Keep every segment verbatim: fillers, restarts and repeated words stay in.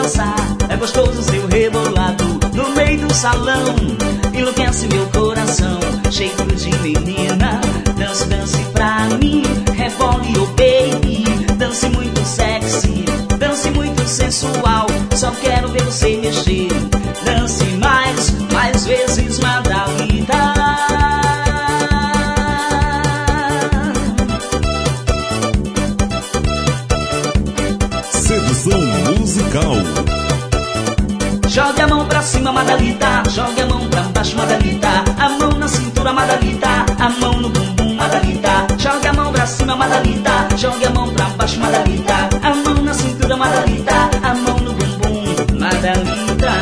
dançar. É gostoso seu rebolado no meio do salão, enlouquece meu coração, cheio de menina. Dance, dance pra mim, rebole, oh baby. Dance muito sexy, dance muito sensual. Só quero ver você mexer. Dance mais, mais vezes, Madalita. Sedução musical. Joga a mão pra cima, Madalita. Joga a mão pra baixo, Madalita. A mão na cintura, Madalita. A mão no bumbum, Madalita. Joga a mão pra cima, Madalita. Joga a mão pra baixo, Madalita. A mão na cintura, Madalita. A mão no bumbum, Madalita.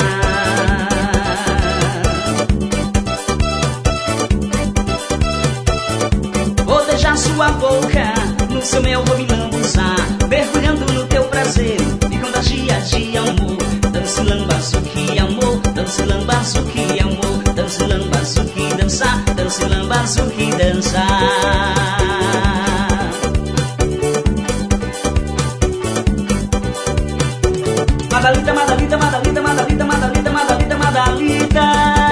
Vou deixar sua boca no seu mel, vou me lambuzar, mergulhando no teu prazer, me contagia de amor. Dance lambazuki, amor. Dance lambazuki, amor. Dance lambazuki, dançar. Dance lambazuki, dançar. Madalita, Madalita, Madalita, Madalita, Madalita, Madalita, Madalita.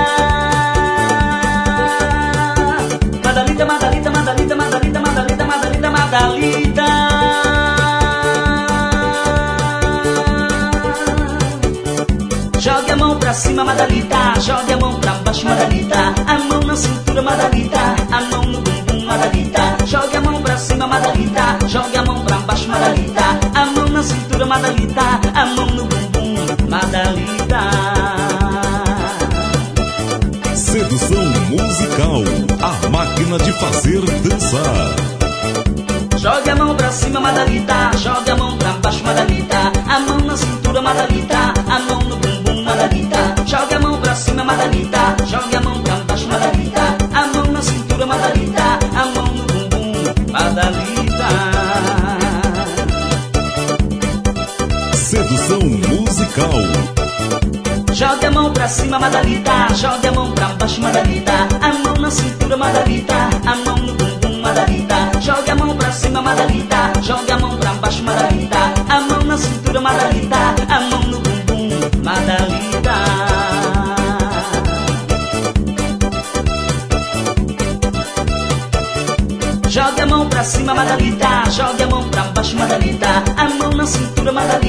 Madalita, Madalita, Madalita, Madalita, Madalita, Madalita, Madalita. Jogue a mão pra cima, Madalita. Jogue a mão pra baixo, Madalita. A mão na cintura, Madalita. A mão no bumbum, Madalita. Jogue a mão pra cima, Madalita. Jogue a mão pra baixo, Madalita. A mão na cintura, Madalita. A mão no bumbum, Madalita. Sedução musical. A máquina de fazer dançar. Jogue a mão pra cima, Madalita. Jogue a mão pra baixo, Madalita. A mão na cintura, Madalita. A mão no bumbum, Madalita. Jogue a mão pra cima, Madalita. Jogue a mão pra baixo, Madalita. A mão na cintura, Madalita. A mão no bumbum, Madalita. Sedução musical. Jogue a mão pra cima, Madalita. Jogue a mão pra baixo, Madalita. A mão na cintura, Madalita. A mão no bumbum, Madalita. Jogue a mão pra cima, Madalita. Jogue a mão pra baixo, Madalita. A mão na cintura, Madalita. A mão no bumbum, Madalita. Jogue a mão pra cima, Madalita. Jogue a mão pra baixo, Madalita. A mão na cintura, Madalita.